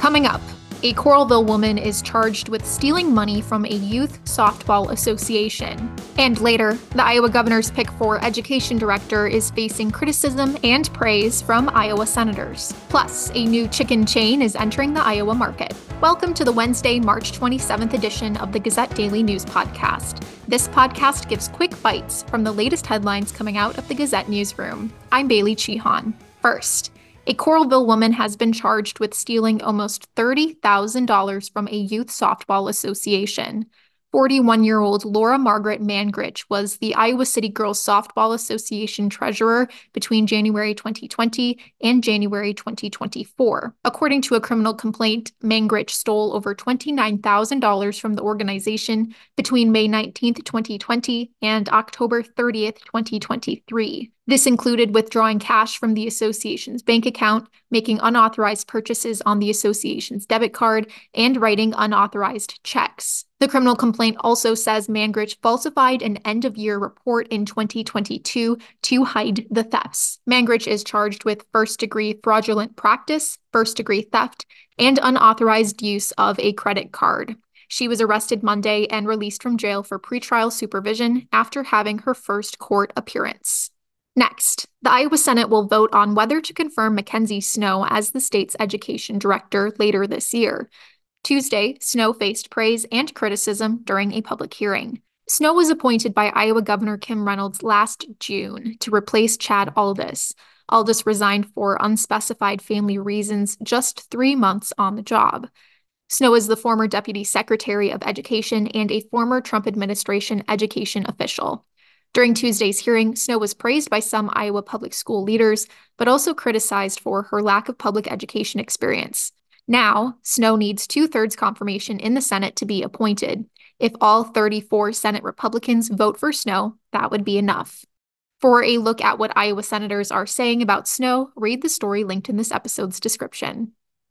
Coming up, a Coralville woman is charged with stealing money from a youth softball association. And later, the Iowa governor's pick for education director is facing criticism and praise from Iowa senators. Plus, a new chicken chain is entering the Iowa market. Welcome to the Wednesday, March 27th edition of the Gazette Daily News Podcast. This podcast gives quick bites from the latest headlines coming out of the Gazette newsroom. I'm Bailey Chihan. First, a Coralville woman has been charged with stealing almost $30,000 from a youth softball association. 41-year-old Laura Margaret Mangrich was the Iowa City Girls Softball Association treasurer between January 2020 and January 2024. According to a criminal complaint, Mangrich stole over $29,000 from the organization between May 19, 2020 and October 30, 2023. This included withdrawing cash from the association's bank account, making unauthorized purchases on the association's debit card, and writing unauthorized checks. The criminal complaint also says Mangrich falsified an end-of-year report in 2022 to hide the thefts. Mangrich is charged with first-degree fraudulent practice, first-degree theft, and unauthorized use of a credit card. She was arrested Monday and released from jail for pretrial supervision after having her first court appearance. Next, the Iowa Senate will vote on whether to confirm Mackenzie Snow as the state's education director later this year. Tuesday, Snow faced praise and criticism during a public hearing. Snow was appointed by Iowa Governor Kim Reynolds last June to replace Chad Aldis. Aldis resigned for unspecified family reasons just 3 months on the job. Snow is the former Deputy Secretary of Education and a former Trump administration education official. During Tuesday's hearing, Snow was praised by some Iowa public school leaders, but also criticized for her lack of public education experience. Now, Snow needs 2/3 confirmation in the Senate to be appointed. If all 34 Senate Republicans vote for Snow, that would be enough. For a look at what Iowa senators are saying about Snow, read the story linked in this episode's description.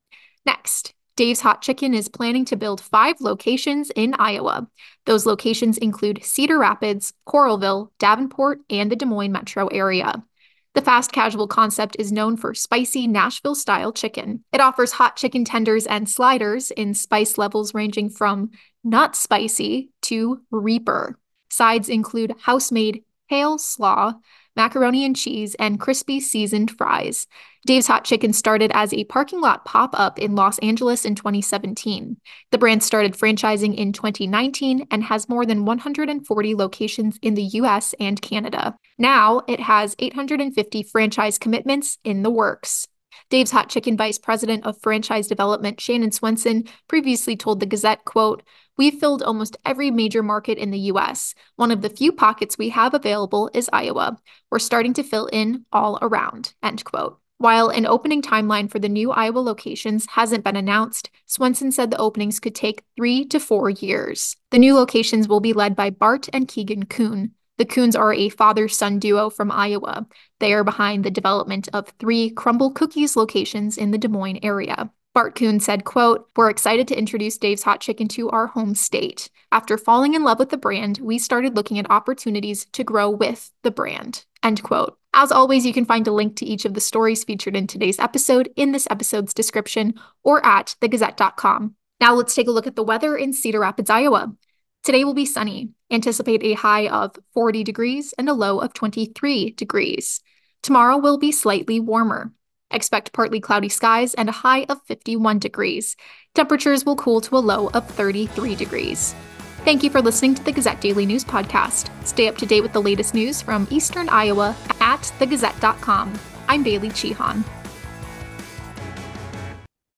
Next, Dave's Hot Chicken is planning to build 5 locations in Iowa. Those locations include Cedar Rapids, Coralville, Davenport, and the Des Moines metro area. The fast casual concept is known for spicy Nashville-style chicken. It offers hot chicken tenders and sliders in spice levels ranging from not spicy to Reaper. Sides include house-made kale slaw, macaroni and cheese, and crispy seasoned fries. Dave's Hot Chicken started as a parking lot pop-up in Los Angeles in 2017. The brand started franchising in 2019 and has more than 140 locations in the US and Canada. Now, it has 850 franchise commitments in the works. Dave's Hot Chicken Vice President of Franchise Development Shannon Swenson previously told the Gazette, quote, "We've filled almost every major market in the U.S. One of the few pockets we have available is Iowa. We're starting to fill in all around," end quote. While an opening timeline for the new Iowa locations hasn't been announced, Swenson said the openings could take 3 to 4 years. The new locations will be led by Bart and Keegan Kuhn. The Kuhns are a father-son duo from Iowa. They are behind the development of 3 Crumble Cookies locations in the Des Moines area. Bart Kuhn said, quote, "We're excited to introduce Dave's Hot Chicken to our home state. After falling in love with the brand, we started looking at opportunities to grow with the brand," end quote. As always, you can find a link to each of the stories featured in today's episode in this episode's description or at thegazette.com. Now let's take a look at the weather in Cedar Rapids, Iowa. Today will be sunny. Anticipate a high of 40 degrees and a low of 23 degrees. Tomorrow will be slightly warmer. Expect partly cloudy skies and a high of 51 degrees. Temperatures will cool to a low of 33 degrees. Thank you for listening to the Gazette Daily News Podcast. Stay up to date with the latest news from Eastern Iowa at thegazette.com. I'm Bailey Chihan.